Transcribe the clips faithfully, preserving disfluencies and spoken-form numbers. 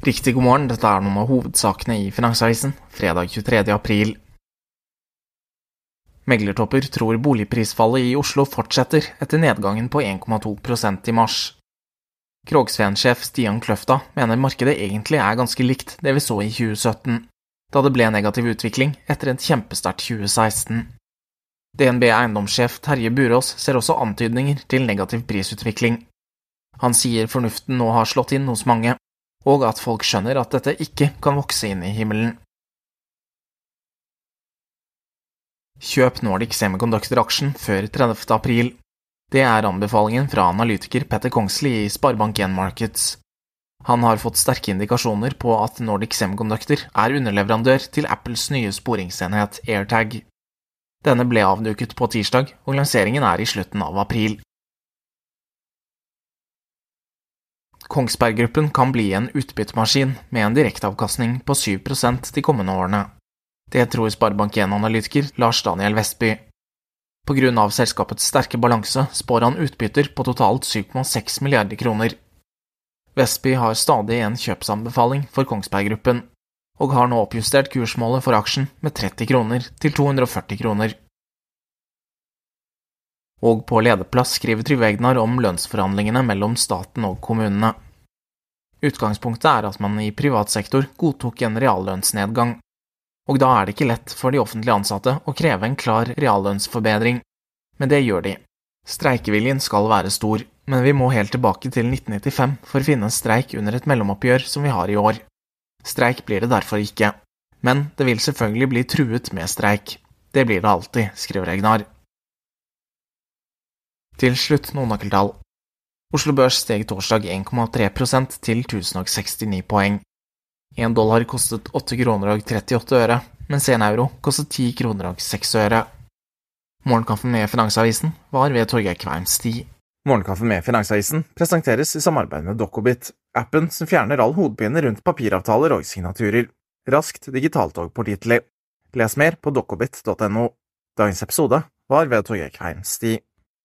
Riktig god morgen, dette er noen av hovedsakene i Finansavisen, fredag tjuetredje april. Meglertopper tror boligprisfallet i Oslo fortsetter etter nedgangen på en komma to prosent i mars. Krogsven-sjef Stian Kløfta mener markedet egentlig er ganske likt det vi så i tjue sytten, da det ble negativ utvikling etter en kjempestart tjue seksten. D N B eiendomssjef Terje Burås ser også antydninger til negativ prisutvikling. Han sier fornuften nå har slått inn hos mange, og at folk skjønner at dette ikke kan vokse inn i himmelen. Kjøp Nordic Semiconductor-aksjen før tredivte april. Det er anbefalingen fra analytiker Petter Kongsli i Sparebank en Markets. Han har fått sterke indikasjoner på at Nordic Semiconductor er underleverandør til Apples nye sporingsenhet AirTag. Denne ble avduket på tirsdag, og lanseringen er i slutten av april. Kongsberg Gruppen kan bli en utbyttemaskin med en direkteavkastning på syv prosent de kommende årene. Det tror Sparebank en-analytiker Lars Daniel Vestby. På grunn av selskapets sterke balanse spår han utbytter på totalt syv komma seks milliarder kroner. Vestby har stadig en kjøpsanbefaling for Kongsberg Gruppen, og har nå oppjustert kursmålet for aksjen med tretti kroner til to hundre og førti kroner. Og på lederplass skriver Trygve Egnar om lønnsforhandlingene mellom staten og kommunene. Utgangspunktet er at man i privat sektor godtok en reallønnsnedgang, og da er det ikke lett for de offentlige ansatte å kreve en klar reallønnsforbedring, men det gjør de. Streikeviljen skal være stor, men vi må helt tilbake til nitten nittifem for å finne en streik under et mellomoppgjør som vi har i år. Streik blir det derfor ikke, men det vil selvfølgelig bli truet med streik. Det blir det alltid, skriver Egnar. Til slutt noen nøkkeltall. Oslo Børs steg torsdag en komma tre prosent til tusen og sekstini poeng. En dollar kostet åtte kroner og trettiåtte øre, mens en euro kostet ti kroner og seks øre. Morgenkaffen med Finansavisen var ved Torgeir Kveim Sti. Morgenkaffen med Finansavisen presenteres i samarbeid med Dokobit, appen som fjerner all hodepine rundt papiravtaler og signaturer. Raskt, digitalt og pålitelig. Les mer på dokobit punktum no. Dagens episode var ved Torgeir Kveim Sti.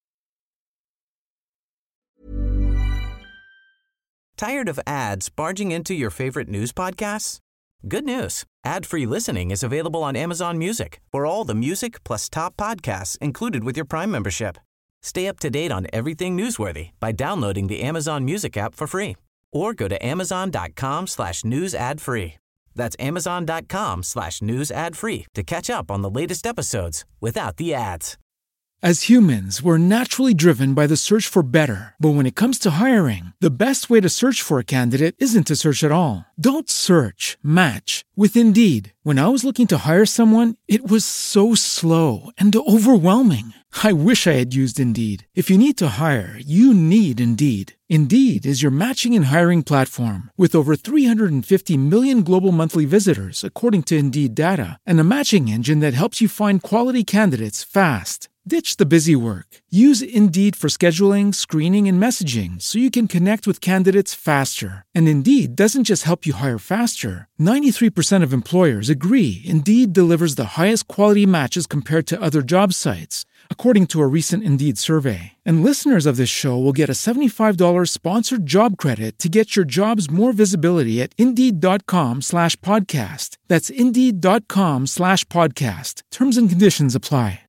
Tired of ads barging into your favorite news podcasts? Good news. Ad-free listening is available on Amazon Music for all the music plus top podcasts included with your Prime membership. Stay up to date on everything newsworthy by downloading the Amazon Music app for free or go to amazon.com slash news ad free. That's amazon.com slash news ad free to catch up on the latest episodes without the ads. As humans, we're naturally driven by the search for better. But when it comes to hiring, the best way to search for a candidate isn't to search at all. Don't search, match with Indeed. When I was looking to hire someone, it was so slow and overwhelming. I wish I had used Indeed. If you need to hire, you need Indeed. Indeed is your matching and hiring platform with over three hundred fifty million global monthly visitors, according to Indeed data, and a matching engine that helps you find quality candidates fast. Ditch the busy work. Use Indeed for scheduling, screening, and messaging so you can connect with candidates faster. And Indeed doesn't just help you hire faster. ninety-three percent of employers agree Indeed delivers the highest quality matches compared to other job sites, according to a recent Indeed survey. And listeners of this show will get a seventy-five dollars sponsored job credit to get your jobs more visibility at Indeed.com slash podcast. That's Indeed.com slash podcast. Terms and conditions apply.